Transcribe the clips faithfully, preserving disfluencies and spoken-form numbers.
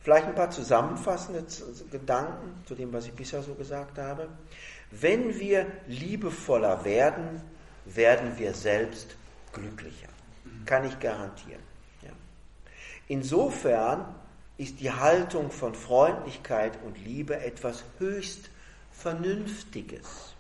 Vielleicht ein paar zusammenfassende Gedanken zu dem, was ich bisher so gesagt habe. Wenn wir liebevoller werden, werden wir selbst glücklicher. Kann ich garantieren. Ja. Insofern ist die Haltung von Freundlichkeit und Liebe etwas höchst Vernünftiges.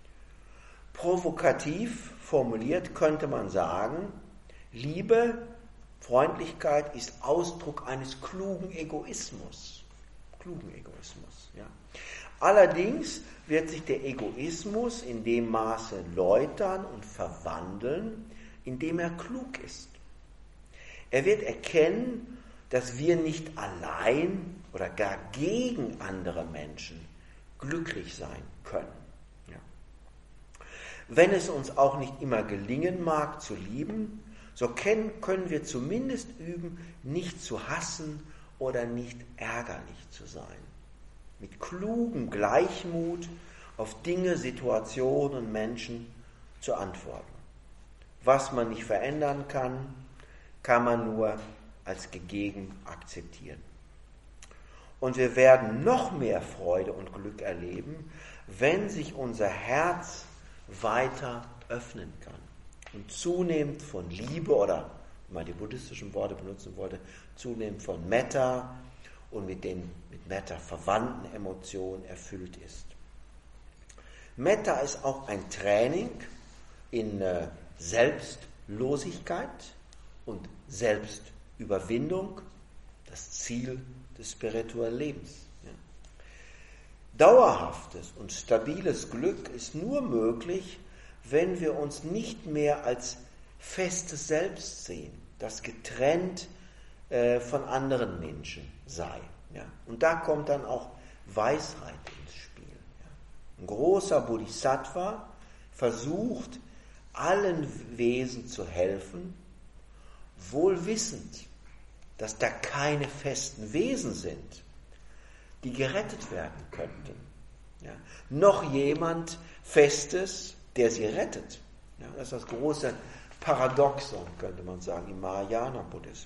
Provokativ formuliert könnte man sagen, Liebe, Freundlichkeit ist Ausdruck eines klugen Egoismus. Klugen Egoismus, ja. Allerdings wird sich der Egoismus in dem Maße läutern und verwandeln, in dem er klug ist. Er wird erkennen, dass wir nicht allein oder gar gegen andere Menschen glücklich sein können. Ja. Wenn es uns auch nicht immer gelingen mag zu lieben, so können wir zumindest üben, nicht zu hassen oder nicht ärgerlich zu sein. Mit klugem Gleichmut auf Dinge, Situationen und Menschen zu antworten. Was man nicht verändern kann, kann man nur als gegeben akzeptieren. Und wir werden noch mehr Freude und Glück erleben, wenn sich unser Herz weiter öffnen kann und zunehmend von Liebe oder, wenn man die buddhistischen Worte benutzen wollte, zunehmend von Metta und mit den mit Metta verwandten Emotionen erfüllt ist. Metta ist auch ein Training in äh, Selbstlosigkeit und Selbstüberwindung, das Ziel des spirituellen Lebens. Ja. Dauerhaftes und stabiles Glück ist nur möglich, wenn wir uns nicht mehr als festes Selbst sehen, das getrennt äh, von anderen Menschen sei. Ja. Und da kommt dann auch Weisheit ins Spiel. Ja. Ein großer Bodhisattva versucht, allen Wesen zu helfen, wohl wissend, dass da keine festen Wesen sind, die gerettet werden könnten. Ja. Noch jemand Festes, der sie rettet. Ja, das ist das große Paradoxon, könnte man sagen, im Mahayana-Buddhismus.